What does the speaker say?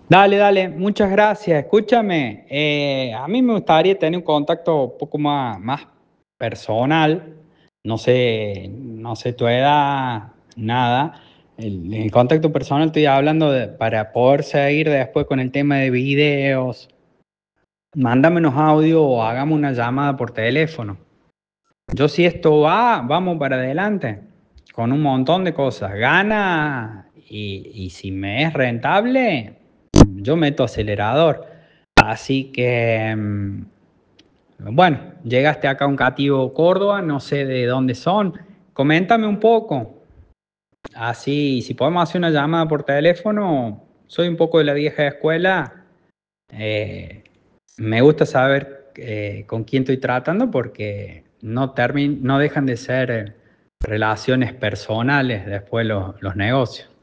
Dale, dale, muchas gracias. Escúchame, a mí me gustaría tener un contacto un poco más personal. No sé tu edad, nada. El contacto personal estoy hablando para poder seguir después con el tema de videos. Mándame unos audios o hagamos una llamada por teléfono. Yo si esto va, vamos para adelante con un montón de cosas. Gana y si me es rentable, yo meto acelerador. Así que, bueno, llegaste acá a un Cativo Córdoba, no sé de dónde son. Coméntame un poco. Así, si podemos hacer una llamada por teléfono, soy un poco de la vieja escuela. eh, Me gusta saber con quién estoy tratando porque no dejan de ser relaciones personales después los negocios.